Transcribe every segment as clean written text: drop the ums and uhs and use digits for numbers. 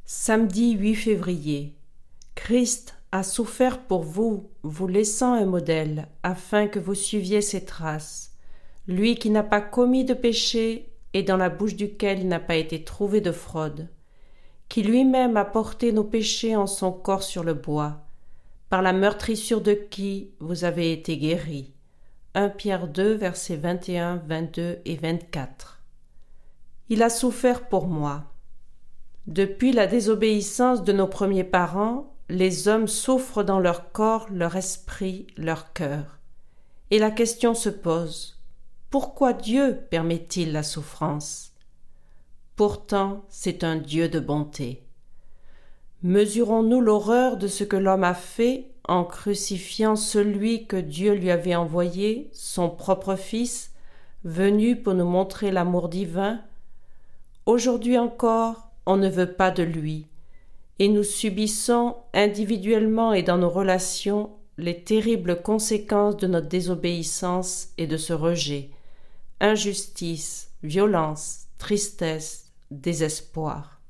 Samedi 8 février. Christ a souffert pour vous, vous laissant un modèle, afin que vous suiviez ses traces. Lui qui n'a pas commis de péché et dans la bouche duquel il n'a pas été trouvé de fraude, qui lui-même a porté nos péchés en son corps sur le bois, par la meurtrissure de qui vous avez été guéris. 1 Pierre 2, versets 21, 22 et 24. Il a souffert pour moi. Depuis la désobéissance de nos premiers parents, les hommes souffrent dans leur corps, leur esprit, leur cœur. Et la question se pose, pourquoi Dieu permet-il la souffrance? Pourtant, c'est un Dieu de bonté. Mesurons-nous l'horreur de ce que l'homme a fait en crucifiant celui que Dieu lui avait envoyé, son propre Fils, venu pour nous montrer l'amour divin? Aujourd'hui encore, on ne veut pas de lui, et nous subissons individuellement et dans nos relations les terribles conséquences de notre désobéissance et de ce rejet, injustice, violence, tristesse, désespoir.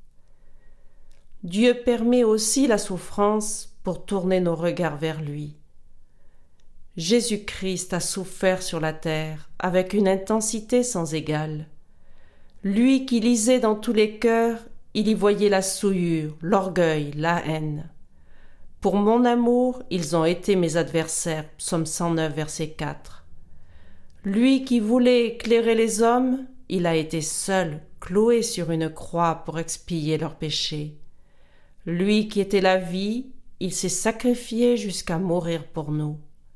Dieu permet aussi la souffrance pour tourner nos regards vers lui. Jésus-Christ a souffert sur la terre avec une intensité sans égale. Lui qui lisait dans tous les cœurs, il y voyait la souillure, l'orgueil, la haine. Pour mon amour, ils ont été mes adversaires. Psaume 109, verset 4. Lui qui voulait éclairer les hommes, il a été seul, cloué sur une croix pour expier leurs péchés. Lui qui était la vie, il s'est sacrifié jusqu'à mourir pour nous.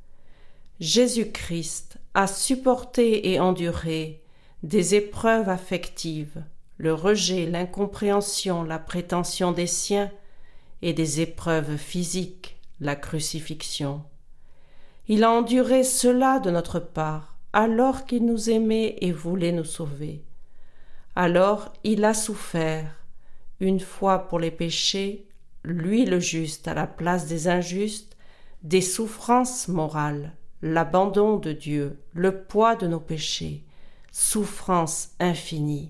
Jésus-Christ a supporté et enduré des épreuves affectives, le rejet, l'incompréhension, la prétention des siens et des épreuves physiques, la crucifixion. Il a enduré cela de notre part, alors qu'il nous aimait et voulait nous sauver. Alors il a souffert, une fois pour les péchés, lui le juste à la place des injustes, des souffrances morales, l'abandon de Dieu, le poids de nos péchés, souffrance infinie.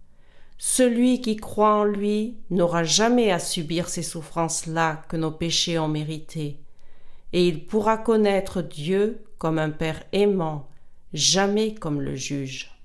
Celui qui croit en lui n'aura jamais à subir ces souffrances-là que nos péchés ont méritées, et il pourra connaître Dieu comme un Père aimant, jamais comme le juge.